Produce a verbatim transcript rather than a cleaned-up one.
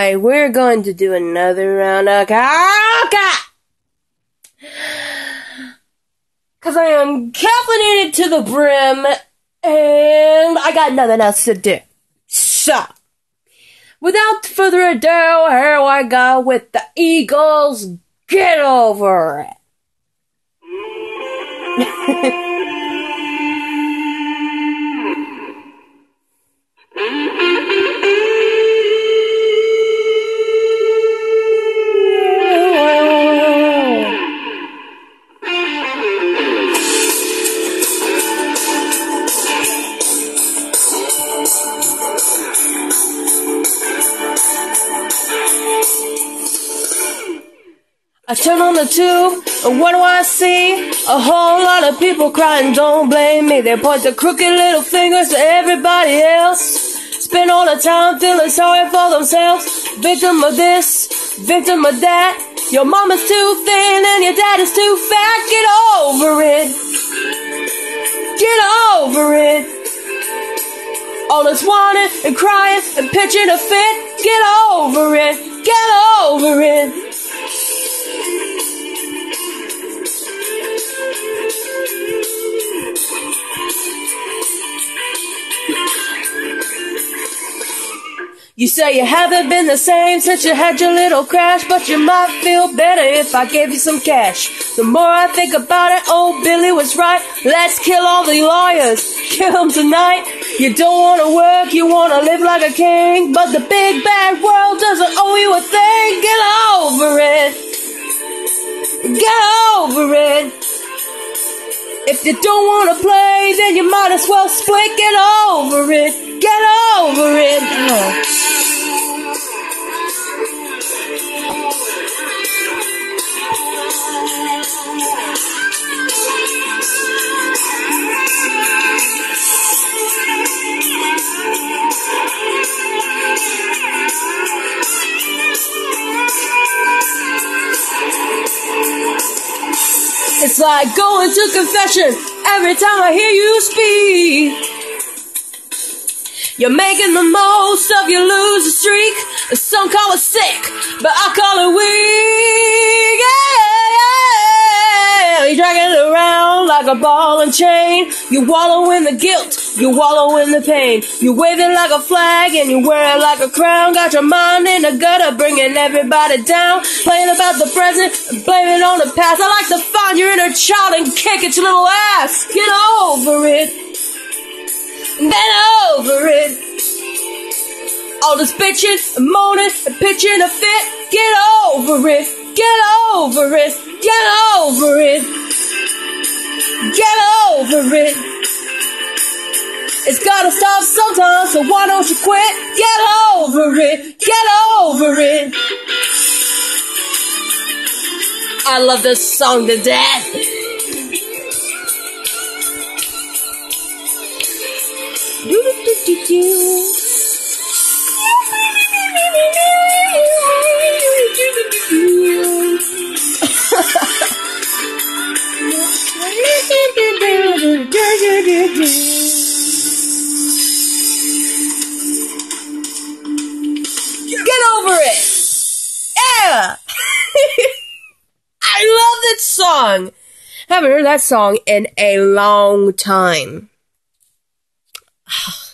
tonight we're going to do another round of karaoke. Cause I am caffeinated to the brim and I got nothing else to do. So, without further ado, here I go with the Eagles. Get over it. I turn on the tube, and what do I see? A whole lot of people crying, don't blame me. They point their crooked little fingers to everybody else. Spend all the time feeling sorry for themselves. Victim of this, victim of that. Your mama's too thin and your dad is too fat. Get over it. Get over it. All this whining and crying and pitching a fit. Get over it. Get over it. You say you haven't been the same since you had your little crash, but you might feel better if I gave you some cash. The more I think about it, old Billy was right. Let's kill all the lawyers, kill them tonight. You don't want to work, you want to live like a king, but the big bad world doesn't owe you a thing. Get over it. Get over it. If you don't want to play, then you might as well split. Get over it. Get over it. Oh. It's like going to confession every time I hear you speak. You're making the most of your loser streak. Some call it sick, but I call it weak. Yeah, you're dragging it around like a ball and chain. You wallow in the guilt, you wallow in the pain. You wave it like a flag and you wear it like a crown. Got your mind in the gutter, bringing everybody down. Playing about the present, blaming on the past. I like to find your inner child and kick its little ass. Get over it. Get over it. All this bitching and moaning and pitching a fit. Get over it. Get over it. Get over it. Get over it. It's gotta stop sometimes, so why don't you quit? Get over it. Get over it. I love this song to death. Get over it! Yeah! I love that song! Haven't heard that song in a long time.